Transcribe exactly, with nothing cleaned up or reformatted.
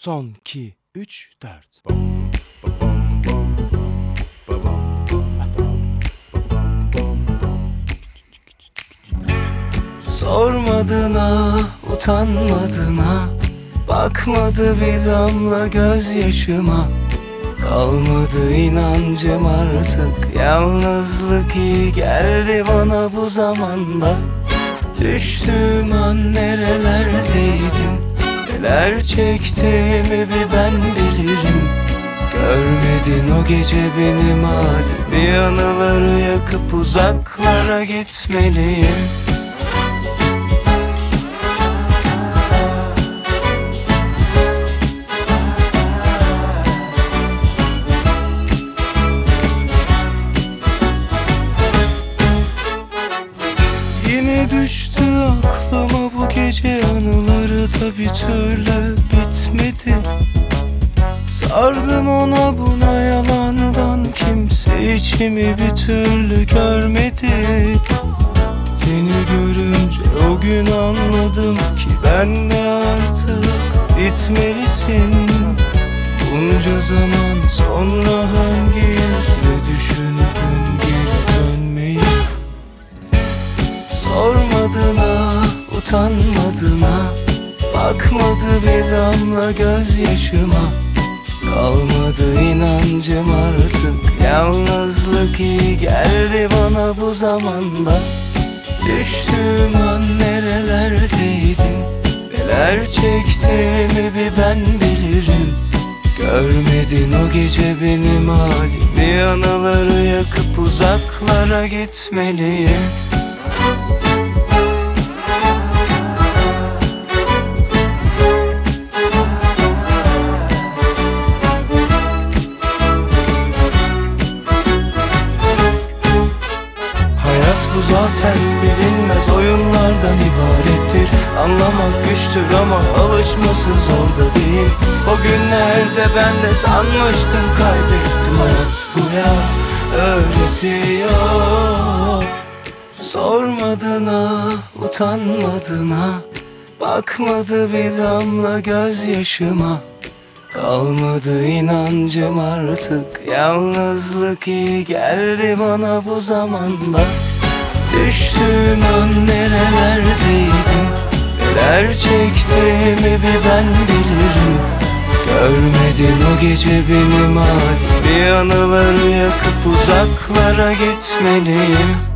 Son, iki, üç, dört. Sormadın ha, utanmadın ha, bakmadı bir damla gözyaşıma. Kalmadı inancım artık, yalnızlık iyi geldi bana bu zamanda. Düştüğüm an nerelerdeydim, neler çektiğimi bir ben bilirim. Görmedin o gece benim halimi, anıları yakıp uzaklara gitmeliyim. Yine düştü aklıma bu gece anıları da bir türlü bitmedi. Sardım ona buna yalandan, kimse içimi bir türlü görmedi. Seni görünce o gün anladım ki ben de artık bitmelisin. Bunca zaman sonra hangi yüzle düşündün geri dönmeyi? Sormadın ha, utanmadın ha, bakmadı bir damla gözyaşıma. Kalmadı inancım artık, yalnızlık iyi geldi bana bu zamanda. Düştüğüm an nerelerdeydin, neler çektiğimi bir ben bilirim. Görmedin o gece benim halimi, anıları yakıp uzaklara gitmeliyim. Bu zaten bilinmez oyunlardan ibarettir. Anlamak güçtür ama alışması zor da değil. O günlerde ben de sanmıştım kaybettim, hayat bu ya öğretiyor. Sormadın ha, utanmadın ha, bakmadı bir damla gözyaşıma. Kalmadı inancım artık, yalnızlık iyi geldi bana bu zamanda. Düştüğüm an nerelerdeydin, neler çektiğimi bir ben bilirim. Görmedin o gece benim halimi, anıları yakıp uzaklara gitmeliyim.